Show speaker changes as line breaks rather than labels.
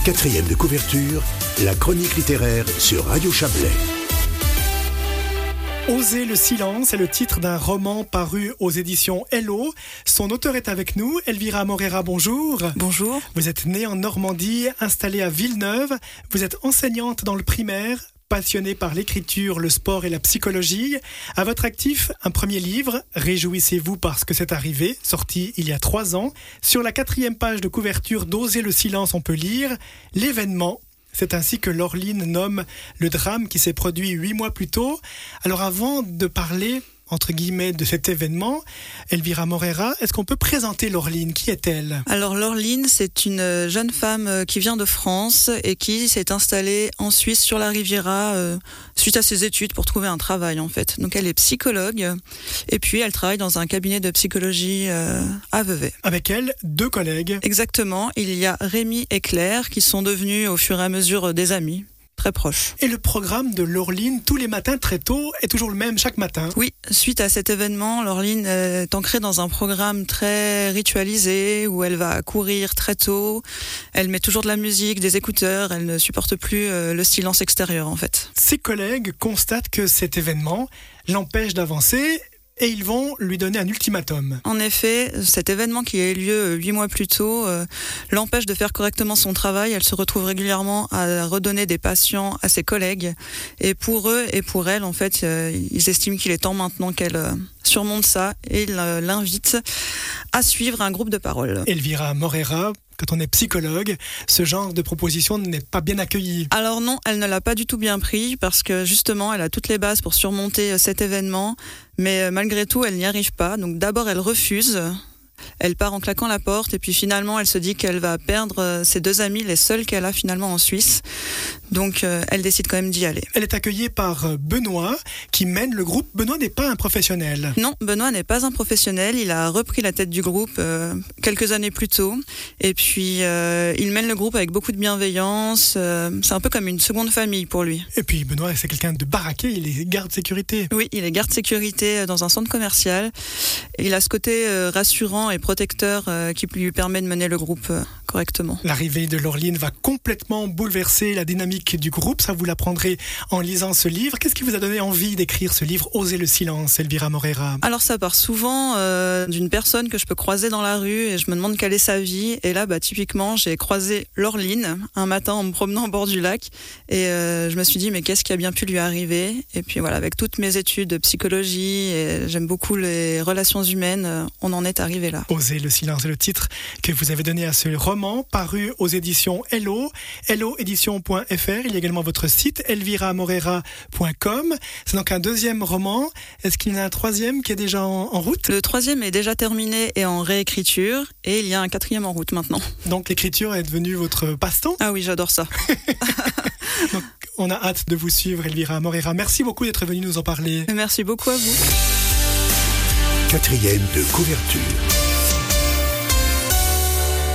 Quatrième de couverture, la chronique littéraire sur Radio Chablais.
Oser le silence est le titre d'un roman paru aux éditions Hello. Son auteur est avec nous, Elvira Morera, bonjour.
Bonjour.
Vous êtes née en Normandie, installée à Villeneuve. Vous êtes enseignante dans le primaire, passionnée par l'écriture, le sport et la psychologie. À votre actif, un premier livre, Réjouissez-vous parce que c'est arrivé, sorti il y a 3 ans. Sur la 4e page de couverture d'Oser le silence, on peut lire « L'événement ». C'est ainsi que Laureline nomme le drame qui s'est produit 8 mois plus tôt. Alors avant de parler, entre guillemets, de cet événement, Elvira Morera, est-ce qu'on peut présenter Laureline ? Qui est-elle ?
Alors Laureline, c'est une jeune femme qui vient de France et qui s'est installée en Suisse sur la Riviera suite à ses études pour trouver un travail en fait. Donc elle est psychologue et puis elle travaille dans un cabinet de psychologie à Vevey.
Avec elle, 2 collègues.
Exactement, il y a Rémi et Claire qui sont devenus au fur et à mesure des amis. Très proche.
Et le programme de Laureline, tous les matins très tôt, est toujours le même chaque matin.
Oui, suite à cet événement, Laureline est ancrée dans un programme très ritualisé où elle va courir très tôt. Elle met toujours de la musique, des écouteurs. Elle ne supporte plus le silence extérieur en fait.
Ses collègues constatent que cet événement l'empêche d'avancer et ils vont lui donner un ultimatum.
En effet, cet événement qui a eu lieu 8 mois plus tôt l'empêche de faire correctement son travail. Elle se retrouve régulièrement à redonner des patients à ses collègues. Et pour eux et pour elle, en fait, ils estiment qu'il est temps maintenant qu'elle surmonte ça et l'invitent à suivre un groupe de parole.
Elvira Morera, quand on est psychologue, ce genre de proposition n'est pas bien accueilli.
Alors non, elle ne l'a pas du tout bien pris parce que justement, elle a toutes les bases pour surmonter cet événement, mais malgré tout, elle n'y arrive pas. Donc d'abord, elle refuse. Elle part en claquant la porte et puis finalement elle se dit qu'elle va perdre ses 2 amis, les seuls qu'elle a finalement en Suisse. Donc elle décide quand même d'y aller.
Elle est accueillie par Benoît qui mène le groupe. Benoît n'est pas un professionnel.
Non, Benoît n'est pas un professionnel. Il a repris la tête du groupe quelques années plus tôt. Et puis il mène le groupe avec beaucoup de bienveillance. C'est un peu comme une seconde famille pour lui.
Et puis Benoît, c'est quelqu'un de baraqué. Il est garde sécurité.
Oui, il est garde sécurité dans un centre commercial. Il a ce côté rassurant et protecteur qui lui permet de mener le groupe correctement.
L'arrivée de Laureline va complètement bouleverser la dynamique du groupe. Ça, vous l'apprendrez en lisant ce livre. Qu'est-ce qui vous a donné envie d'écrire ce livre, Oser le silence, Elvira Morera ?
Alors ça part souvent d'une personne que je peux croiser dans la rue et je me demande quelle est sa vie. Et là, typiquement, j'ai croisé Laureline un matin en me promenant au bord du lac et je me suis dit mais qu'est-ce qui a bien pu lui arriver ? Et puis voilà, avec toutes mes études de psychologie et j'aime beaucoup les relations humaines, on en est arrivé là.
Oser le silence est le titre que vous avez donné à ce roman paru aux éditions Hello, helloédition.fr. Il y a également votre site elviramorera.com. C'est donc un 2e roman. Est-ce qu'il y en a un 3e qui est déjà en route ?
Le 3e est déjà terminé et en réécriture et il y a un 4e en route maintenant.
Donc l'écriture est devenue votre passe-temps ?
Ah oui, j'adore ça.
Donc, on a hâte de vous suivre, Elvira Morera. Merci beaucoup d'être venue nous en parler.
Merci beaucoup à vous.
4e de couverture.